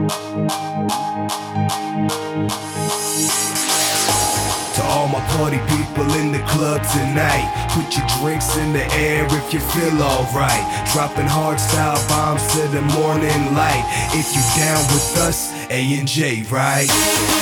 To all my party people in the club tonight, put your drinks in the air if you feel alright. Dropping hardstyle bombs to the morning light. If you down with us, A&J, right?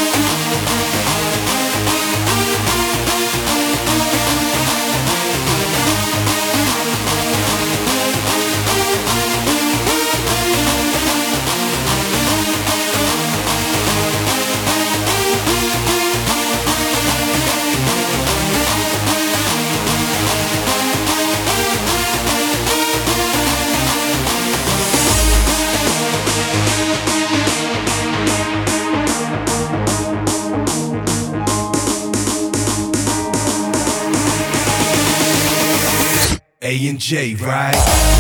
A&J, right?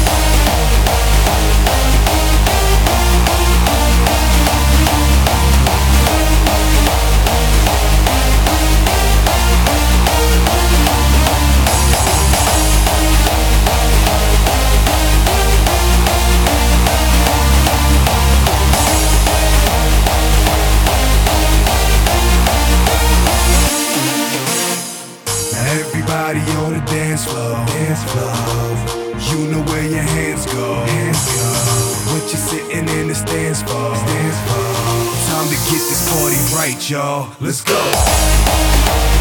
Everybody on the dance floor, you know where your hands go, What you sitting in the stands for, Time to get this party right, y'all. Let's go.